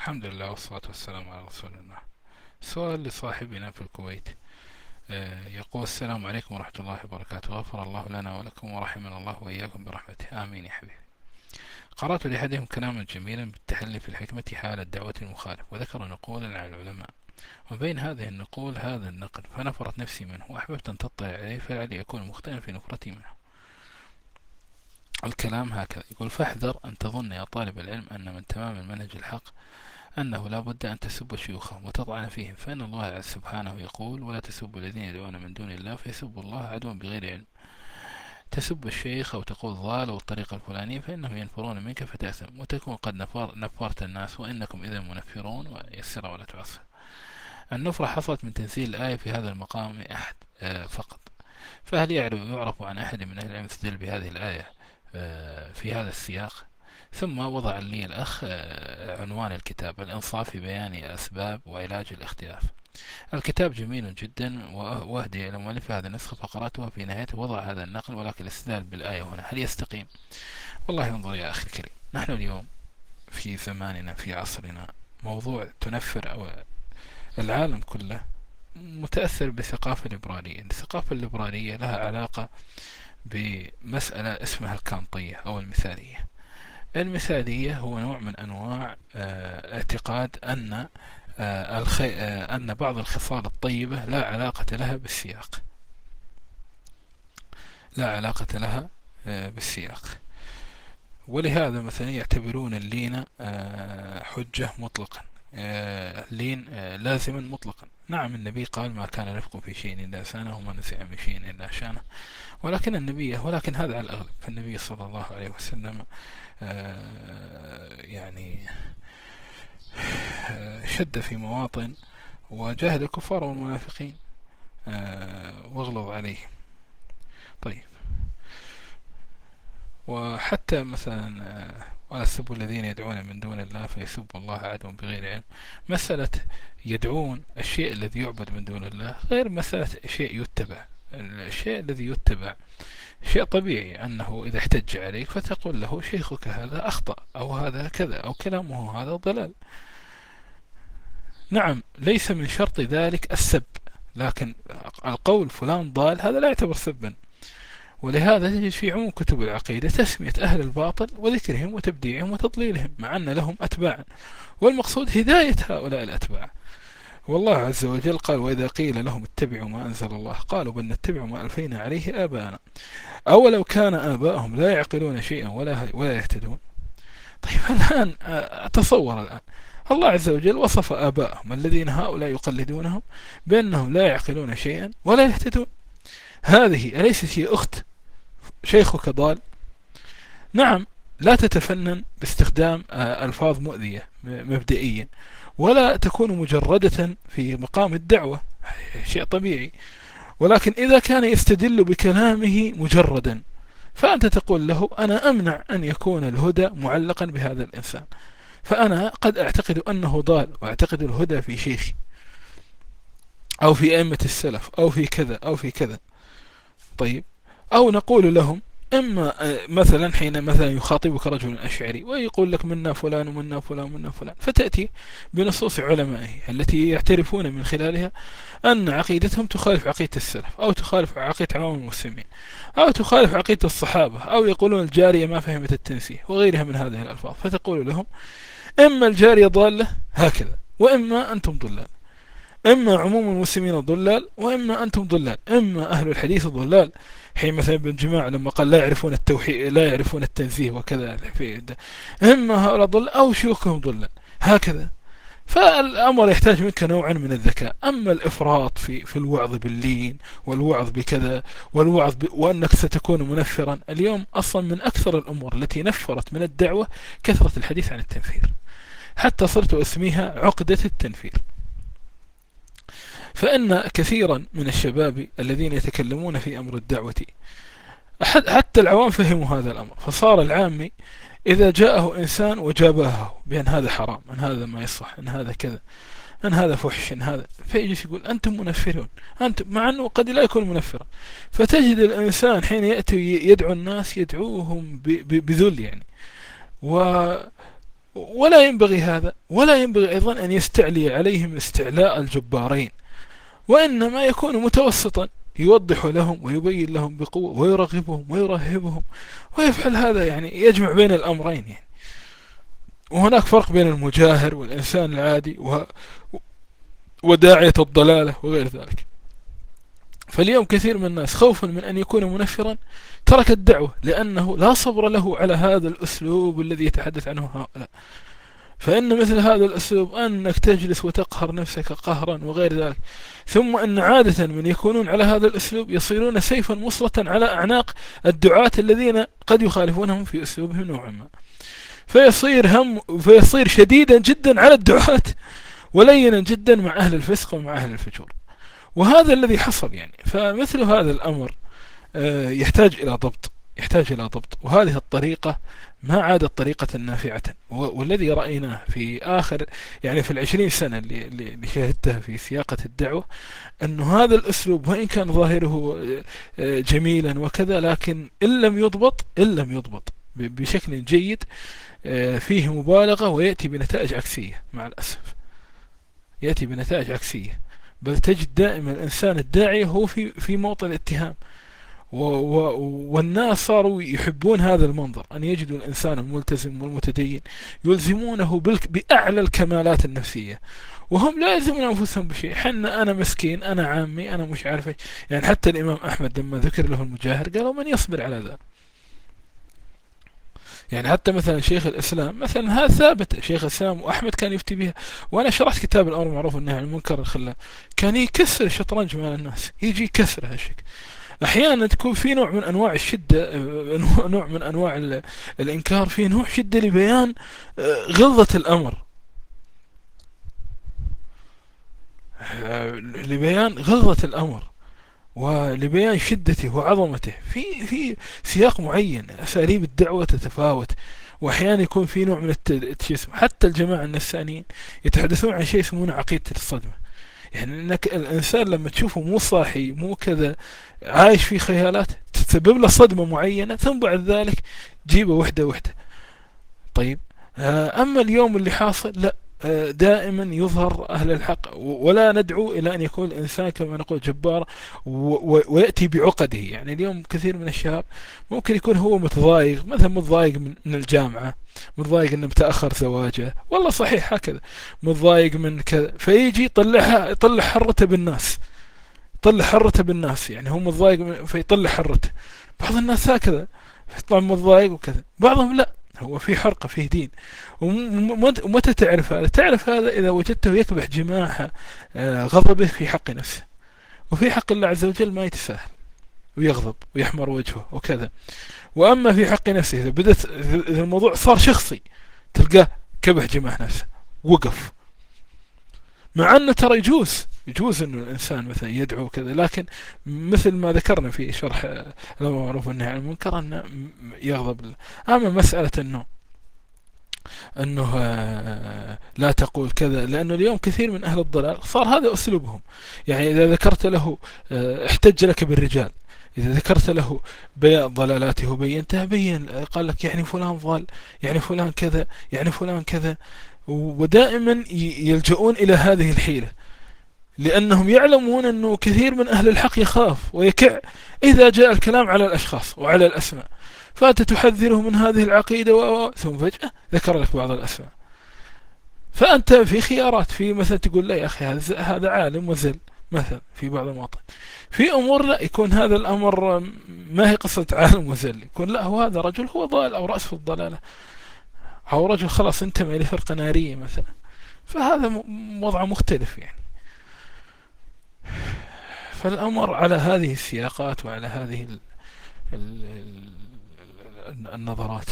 الحمد لله والصلاة والسلام على رسول الله. سؤال لصاحبنا في الكويت. يقول: السلام عليكم ورحمة الله وبركاته، غفر الله لنا ولكم ورحمنا الله وإياكم برحمته، آمين يا حبيبي. قرأت لأحدهم كلاما جميلا بالتحلي في الحكمة حال الدعوة المخالف، وذكر نقولا عن العلماء، وبين هذه النقول هذا النقل، فنفرت نفسي منه وأحببت أن تطلع عليه فلعلي أكون مخطئا في نفرتي منه. الكلام هكذا يقول: فاحذر أن تظن يا طالب العلم أن من تمام المنهج الحق أنه لا بد أن تسب شيوخهم وتطعن فيهم، فإن الله سبحانه يقول: ولا تسبوا الذين يدعون من دون الله فيسبوا الله عدوا بغير علم. تسب الشيخ أو تقول ضال أو الطريقة الفلانية فإنهم ينفرون منك فتأثم وتكون قد نفرت الناس، وإنكم إذا منفرون، ويسر ولا تعسر. النفرة حصلت من تنزيل الآية في هذا المقام أحد فقط، فهل يعرف عن أحد من أهل العلم استدل بهذه الآية في هذا السياق؟ ثم وضع لي الأخ عنوان الكتاب: الإنصاف في بيان أسباب وعلاج الاختلاف. الكتاب جميل جدا، وأهدي إلى مؤلف هذا النسخة، فقرأتها في نهايته وضع هذا النقل، ولكن الاستدلال بالآية هنا هل يستقيم؟ والله انظر يا أخي الكريم، نحن اليوم في زماننا في عصرنا موضوع تنفر أو العالم كله متأثر بالثقافة الليبرالية. الثقافة الليبرالية لها علاقة بمسألة اسمها الكانطية أو المثالية. المثالية هو نوع من أنواع اعتقاد أن بعض الخصال الطيبة لا علاقة لها بالسياق، لا علاقة لها بالسياق. ولهذا مثلا يعتبرون اللين حجة مطلقا، اللين لازما مطلقا. نعم، النبي قال: ما كان رفق في شيء إلا سانه، وما نزع من شيء إلا شانه. ولكن هذا على الأغلب، فالنبي صلى الله عليه وسلم يعني شد في مواطن وجاهد الكفار والمنافقين واغلظ عليهم. طيب، وحتى مثلا ولا تسبوا الذين يدعون من دون الله فيسبوا الله عدوا بغير علم. مسألة يدعون الشيء الذي يعبد من دون الله غير مسألة شيء يتبع. الشيء الذي يتبع شيء طبيعي، أنه إذا احتج عليك فتقول له: شيخك هذا أخطأ، أو هذا كذا، أو كلامه هذا ضلال. نعم، ليس من شرط ذلك السب، لكن القول فلان ضال هذا لا يعتبر سبا. ولهذا تجد في عموم كتب العقيدة تسمية أهل الباطل وذكرهم وتبديعهم وتضليلهم، مع أن لهم أتباعا، والمقصود هداية هؤلاء الأتباع. والله عز وجل قال: وإذا قيل لهم اتبعوا ما أنزل الله قالوا بل نتبع ما ألفينا عليه آباءنا أولو كان آباءهم لا يعقلون شيئا ولا يهتدون. طيب الآن أتصور الآن الله عز وجل وصف آباءهم الذين هؤلاء يقلدونهم بأنهم لا يعقلون شيئا ولا يهتدون. هذه أليست هي أخت شيخك ضال؟ نعم، لا تتفنن باستخدام ألفاظ مؤذية مبدئيا، ولا تكون مجردة في مقام الدعوة، شيء طبيعي. ولكن إذا كان يستدل بكلامه مجردا فأنت تقول له: أنا أمنع أن يكون الهدى معلقا بهذا الإنسان، فأنا قد أعتقد أنه ضال، وأعتقد الهدى في شيخي أو في أئمة السلف أو في كذا أو في كذا. طيب، أو نقول لهم: إما مثلا حين مثلا يخاطبك رجل أشعري ويقول لك: منا فلان ومنا فلان ومنا فلان، فتأتي بنصوص علمائه التي يعترفون من خلالها أن عقيدتهم تخالف عقيدة السلف، أو تخالف عقيدة عوام المسلمين، أو تخالف عقيدة الصحابة، أو يقولون الجارية ما فهمت التنزيه وغيرها من هذه الألفاظ. فتقول لهم: إما الجارية ضالة هكذا، وإما أنتم ضلال، إما عموم المسلمين ضلال، وإما أنتم ضلال، إما أهل الحديث ضلال. حين مثلا ابن جماعة لما قال: لا يعرفون التوحيد لا يعرفون التنزيه وكذا، إما هؤلاء ضلال أو شيوخهم ضلال، هكذا. فالأمر يحتاج منك نوعا من الذكاء. أما الإفراط في الوعظ باللين والوعظ بكذا وأنك ستكون منفرا. اليوم أصلا من أكثر الأمور التي نفرت من الدعوة كثرة الحديث عن التنفير، حتى صرت أسميها عقدة التنفير. فإن كثيرا من الشباب الذين يتكلمون في أمر الدعوة حتى العوام فهموا هذا الأمر، فصار العامي إذا جاءه إنسان وجابهه بأن هذا حرام، أن هذا ما يصح، أن هذا كذا، أن هذا فحش، أن هذا، فيجلس يقول: أنتم منفرون، أنتم، مع أنه قد لا يكون منفرا. فتجد الإنسان حين يأتي يدعو الناس يدعوهم بذل يعني، ولا ينبغي هذا، ولا ينبغي أيضا أن يستعلي عليهم استعلاء الجبارين، وإنما يكون متوسطا، يوضح لهم ويبين لهم بقوة ويرغبهم ويرهبهم ويفعل هذا، يعني يجمع بين الأمرين يعني. وهناك فرق بين المجاهر والإنسان العادي وداعية الضلالة وغير ذلك. فاليوم كثير من الناس خوفا من أن يكون منفرا ترك الدعوة، لأنه لا صبر له على هذا الأسلوب الذي يتحدث عنه هؤلاء. فإن مثل هذا الأسلوب أنك تجلس وتقهر نفسك قهرا وغير ذلك، ثم أن عادة من يكونون على هذا الأسلوب يصيرون سيفا مسلطا على أعناق الدعاة الذين قد يخالفونهم في أسلوبهم نوعا ما، فيصير شديدا جدا على الدعاة ولينا جدا مع أهل الفسق ومع أهل الفجور. وهذا الذي حصل يعني. فمثل هذا الأمر يحتاج إلى ضبط، يحتاج إلى ضبط. وهذه الطريقة ما عادت طريقة نافعة. والذي رأيناه في آخر يعني في 20 سنة اللي شاهدتها في سياقة الدعوة، أن هذا الأسلوب وإن كان ظاهره جميلا وكذا، لكن إن لم يضبط بشكل جيد فيه مبالغة ويأتي بنتائج عكسية مع الأسف، يأتي بنتائج عكسية. بل تجد دائما الإنسان الداعية هو في موطن الاتهام، والناس صاروا يحبون هذا المنظر، أن يجدوا الإنسان الملتزم والمتدين يلزمونه بأعلى الكمالات النفسية، وهم لا يلزمون أنفسهم بشيء. أنا مسكين، أنا عامي، أنا مش عارف إيش. يعني حتى الإمام أحمد لما ذكر له المجاهر قالوا من يصبر على ذا. يعني حتى مثلا شيخ الإسلام مثلا هذا ثابت، شيخ الإسلام وأحمد كان يفتي بها. وأنا شرحت كتاب الأمر معروف والنهي عن المنكر الخلاف، كان يكسر الشطرنج مع الناس، يجي يكسر هالشيء. أحيانا تكون في نوع من أنواع الشدة، نوع من أنواع الإنكار، في نوع شدة لبيان غلظة الأمر، لبيان غلظة الأمر ولبيان شدته وعظمته في سياق معين. أساليب الدعوة تتفاوت، وأحيانا يكون في نوع من التجسم. حتى الجماعة النسانيين يتحدثون عن شيء يسمونه عقيدة الصدمة، يعني انك الانسان لما تشوفه مو صاحي مو كذا، عايش في خيالات، تسبب له صدمة معينة، ثم بعد ذلك جيبه وحدة وحدة. طيب اما اليوم اللي حاصل لا، دائما يظهر أهل الحق، ولا ندعو إلى أن يكون الإنسان كما نقول جبار ويأتي بعقده. يعني اليوم كثير من الشباب ممكن يكون هو متضايق، مثلا متضايق من الجامعة، متضايق انه متأخر زواجه، والله صحيح هكذا، متضايق من كذا، فيجي يطلع حرته بالناس، يطلع حرته بالناس. يعني هو متضايق فيطلع حرته. بعض الناس هكذا يطلع متضايق وكذا، بعضهم لا، هو في حرقة فيه دين. ومتى تعرف هذا؟ تعرف هذا إذا وجدته يكبح جماح غضبه في حق نفسه، وفي حق الله عز وجل ما يتساهل ويغضب ويحمر وجهه وكذا. وأما في حق نفسه إذا الموضوع صار شخصي تلقاه كبح جماح نفسه، وقف. مع أنه ترى يجوز أنه الإنسان مثلا يدعو كذا، لكن مثل ما ذكرنا في شرح الأمر معروف والنهي عن المنكر أنه يغضب. أما مسألة أنه لا تقول كذا، لأنه اليوم كثير من أهل الضلال صار هذا أسلوبهم. يعني إذا ذكرت له احتج لك بالرجال، إذا ذكرت له بيان ضلالاته وبينتها، بين قال لك يعني فلان ضال، يعني فلان كذا، يعني فلان كذا. ودائما يلجؤون إلى هذه الحيلة، لأنهم يعلمون أنه كثير من أهل الحق يخاف ويكع إذا جاء الكلام على الأشخاص وعلى الأسماء، فأنت تحذره من هذه العقيدة ثم فجأة ذكر لك بعض الأسماء. فأنت في خيارات، في مثلا تقول لا يا أخي هذا عالم وزل مثلا في بعض المواطن. في أمور لا، يكون هذا الأمر ما هي قصة عالم وزل، يكون لا، هو هذا رجل هو ضال أو رأس في الضلالة، أو رجل خلاص انتمى لفرقة نارية مثلا، فهذا وضع مختلف يعني. فالأمر على هذه السياقات وعلى هذه النظرات،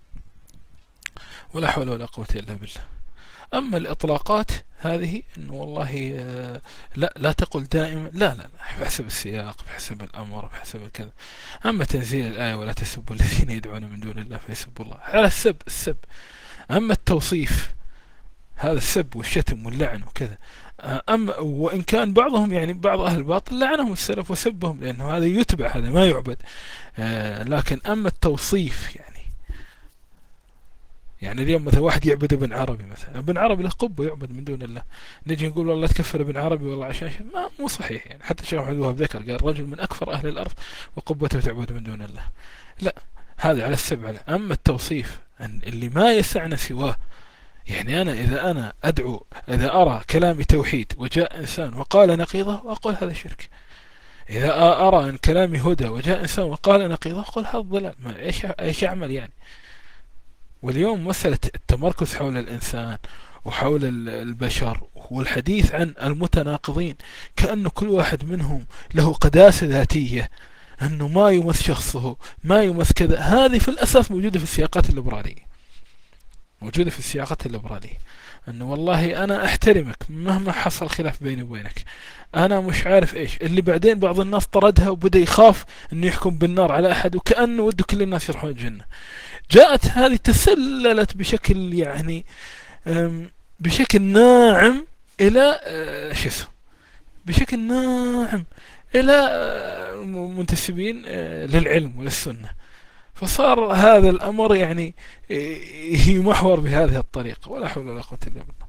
ولا حول ولا قوة إلا بالله. أما الإطلاقات هذه إنه والله لا تقل دائما، لا بحسب السياق، بحسب الأمر، بحسب كذا. أما تنزيل الآية ولا تسبوا الذين يدعون من دون الله فيسبوا الله، على السب. أما التوصيف هذا السب والشتم واللعن وكذا. أما وإن كان بعضهم يعني بعض أهل الباطل لعنهم السلف وسبهم، لأنه هذا يتبع، هذا ما يعبد. لكن أما التوصيف يعني اليوم مثلا واحد يعبد ابن عربي، مثلا ابن عربي له قبه يعبد من دون الله، نجي نقول والله تكفر ابن عربي والله عشان ما مو صحيح. يعني حتى الشيخ محمد الوهاب ذكر قال رجل من اكفر اهل الارض وقبته تعبد من دون الله. لا، هذا على السبع. اما التوصيف أن اللي ما يسعنا سواه، يعني انا اذا انا ادعو، اذا ارى كلامي توحيد وجاء انسان وقال نقيضه واقول هذا شرك، اذا ارى ان كلامي هدى وجاء انسان وقال نقيضه اقول هذا ضلال. ما ايش اعمل يعني؟ واليوم مسألة التمركز حول الإنسان وحول البشر والحديث عن المتناقضين كأنه كل واحد منهم له قداسة ذاتية، أنه ما يمس شخصه، ما يمس كذا، هذه في الأساس موجودة في السياقات الليبرالية، موجودة في السياقات الليبرالية. أنه والله أنا أحترمك مهما حصل خلاف بيني وبينك، أنا مش عارف إيش اللي بعدين بعض الناس طردها وبدأ يخاف أنه يحكم بالنار على أحد وكأنه وده كل الناس يروحون الجنة. جاءت هذه تسللت بشكل يعني بشكل ناعم إلى شو اسمه، بشكل ناعم إلى منتسبين للعلم وللسنة. فصار هذا الأمر يعني يمحور بهذه الطريقة، ولا حول ولا قوة إلا بالله.